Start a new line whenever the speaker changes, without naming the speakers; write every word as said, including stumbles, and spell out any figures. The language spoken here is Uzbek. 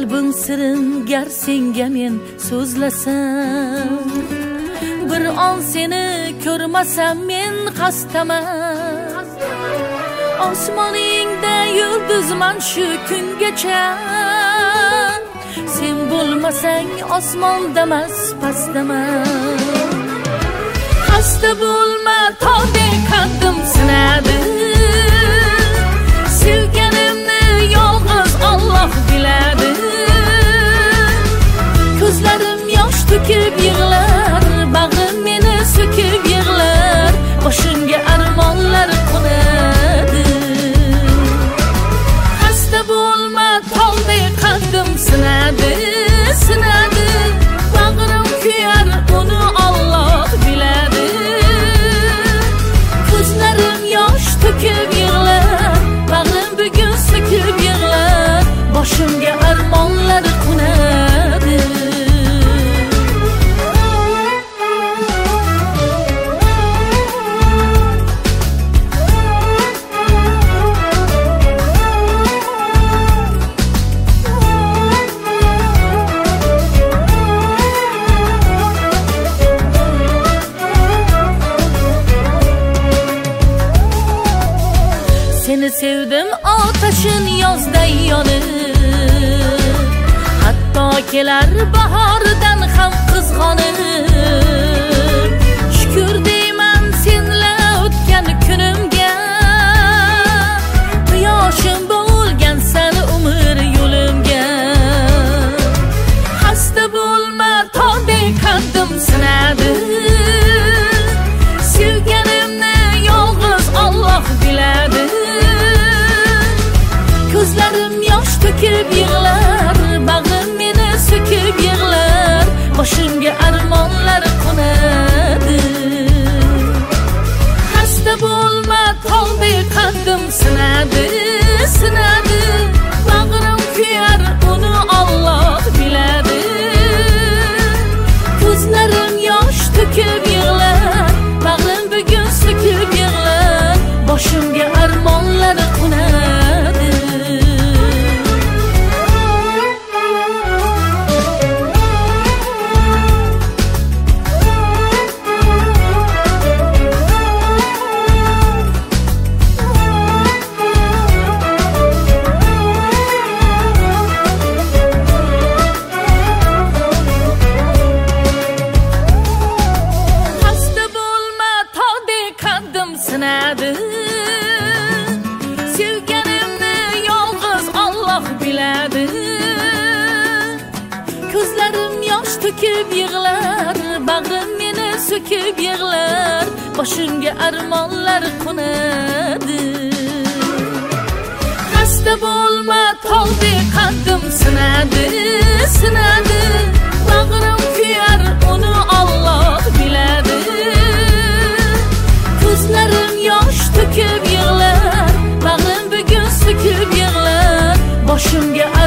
qalbim sirin gar senga men so'zlasam, bir on seni ko'rmasam men qastaman. Osmoningda yulduzman shu kungacha, sen bo'lmasang osmondamas pastdaman. Xasta bo'lma tog'dek qaddim sinadi, sevganimni yolg'iz Alloh biladi. Ko'zlarim yosh to'kib yig'lar, bag'rim meni so'kib yig'lar, boshimga armonlar qo'nadi. Xasta bo'lma tog'dek qaddim sinadi, sinadi, bag'rim kuyar uni Alloh biladi. Ko'zlarim yosh to'kib yig'lar, bag'rim bugun so'kib yig'lar, boshimga armonlar qo'nadi. Seni sevdim otashin yozday yonib, hatto kelar bahordan ham qizg'onib. Shukr deyman senla o'tgan kunimga, quyoshim bo'lgan sani umr yo'limga. Xasta bo'lma tog'dek qaddim sinadi, sevganimni yolg'iz Alloh biladi. Ko'zlarim yosh to'kib yig'lar, bag'rim meni so'kib yig'lar, boshimga armonlar qo'nadi. Xasta bo'lma tog'dek qaddim sinadi, sinadi, bag'rim kuyar uni Alloh biladi. Ko'zlarim yosh to'kib yig'lar, bag'rim bugun so'kib yig'lar, boshimga armonlar qo'nadi. Sinadi, sevganimni yolg'iz Alloh biladi. Ko'zlarim yosh to'kib yig'lar, bag'rim meni so'kib yig'lar, boshimga armonlar qo'nadi. Xasta bo'lma tog'dek qaddim sinadi, sinadi, bag'rim kuyar uni Alloh biladi. Ko'zlarim yosh to'kib yig'lar, bag'rim bugun so'kib yig'lar, boshimga